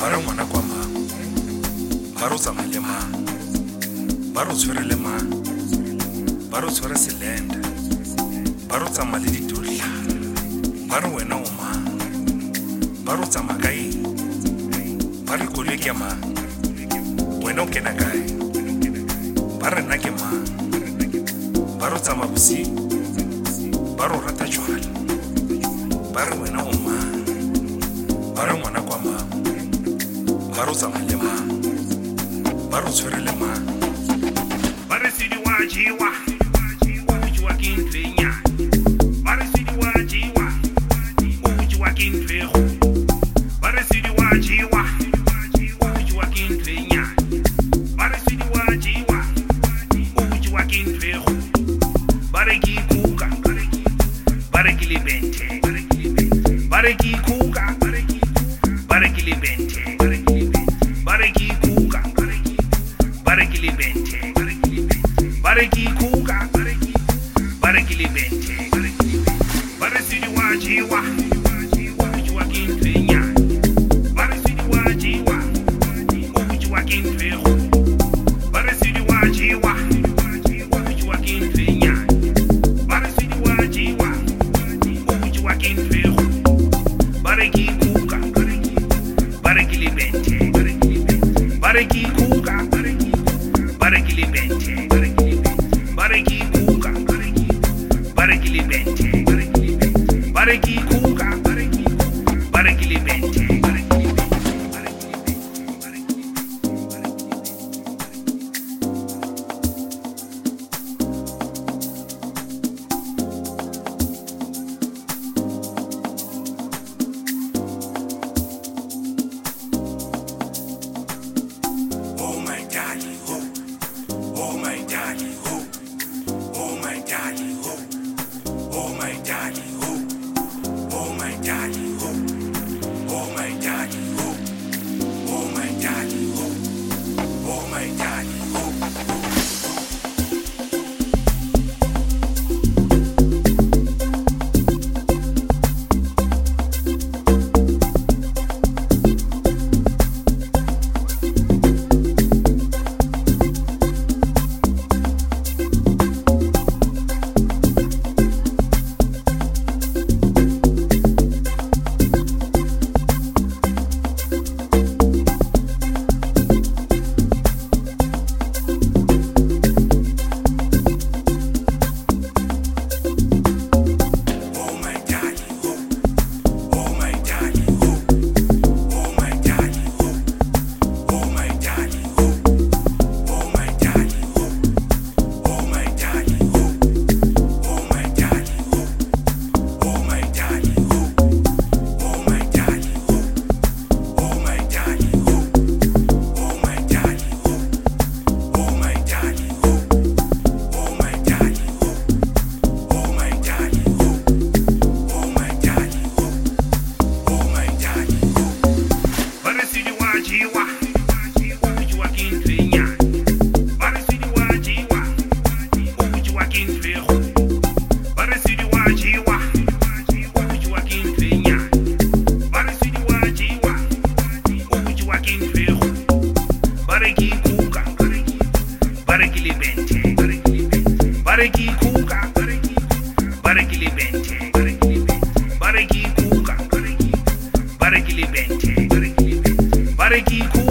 Bara ngwana kwa mang, bara o tsamaya mang, bara o tshwere le mang, bara o tshwere selenda, bara o tsamaya le ditotla, bara wena o mang, bara o tsamaya ka eng, bara koloi ke mang, wena o kena kae, bara nna ke mang, bara o tsamaya bosigo, bara o rata jwala, bara wena o mang, bara ngwana kwa mang, bara o tsamaya le mang, bara o tshwere le mang. Bara sidi wa jiwa, uji wa kinfenya. Bara sidi wa jiwa, uji wa kinfeho. Bara sidi wa jiwa, uji wa kinfenya. Bara sidi wa jiwa, uji wa kinfeho. Bara ki kuka, bara ki libente. Bara ki kuka, bara ki libente. Bara ki kuka, bara ki libente. Baraki kuka, baraki libente. Barasidi wa jiwa, uji wa kinfenya. Barasidi wa jiwa, uji wa kinfeho. Barasidi wa jiwa, uji wa kinfenya. Barasidi wa jiwa, uji wa kinfeho. Baraki kuka, baraki libente. Baraki kuka, baraki libente. Baraki kuka, baraki libente. Baraki kuka, baraki libente. Oh my darling, oh, oh my darling, oh, oh my darling, oh, oh my darling, oh, oh my darling, oh, oh my darling, oh, oh my darling, oh, oh my darling, oh. Baraki kuka, baraki libente. Baraki kuka, baraki libente. Baraki kuka, baraki libente. Baraki kuka.